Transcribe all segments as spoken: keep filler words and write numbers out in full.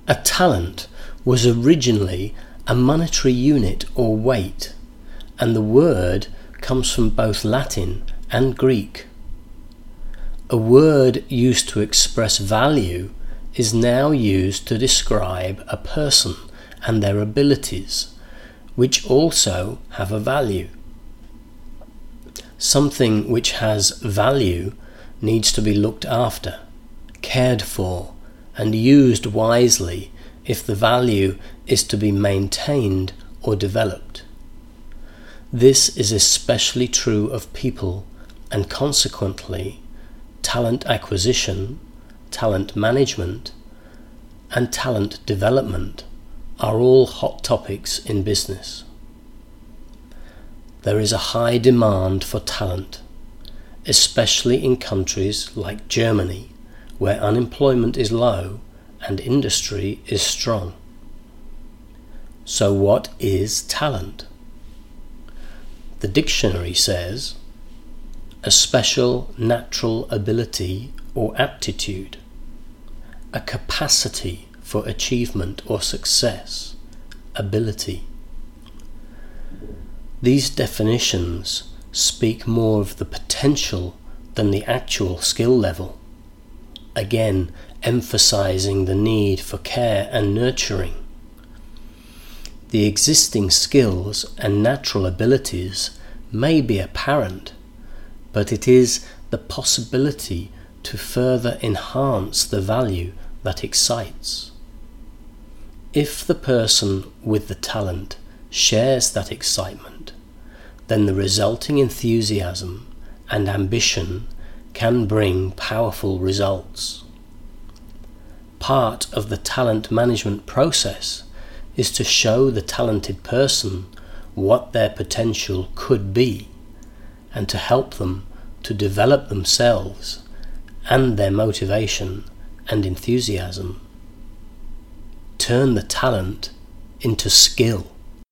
A talent was originally a monetary unit or weight, and the word comes from both Latin and Greek. A word used to express value is now used to describe a person and their abilities, which also have a value. Something which has value needs to be looked after, cared for, and used wisely if the value is to be maintained or developed. This is especially true of people, and consequently, talent acquisition, talent management, and talent development are all hot topics in business. There is a high demand for talent, especially in countries like Germany, where unemployment is low and industry is strong. So what is talent? The dictionary says, a special natural ability or aptitude, a capacity for achievement or success, ability. These definitions speak more of the potential than the actual skill level, again emphasizing the need for care and nurturing. The existing skills and natural abilities may be apparent, but it is the possibility to further enhance the value that excites. If the person with the talent shares that excitement, then the resulting enthusiasm and ambition can bring powerful results. Part of the talent management process is to show the talented person what their potential could be, and to help them to develop themselves and their motivation and enthusiasm. Turn the talent into skill.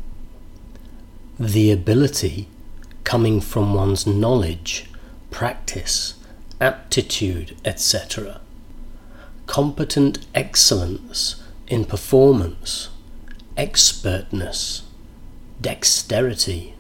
The ability coming from one's knowledge, practice, aptitude, et cetera. Competent excellence in performance, expertness, dexterity,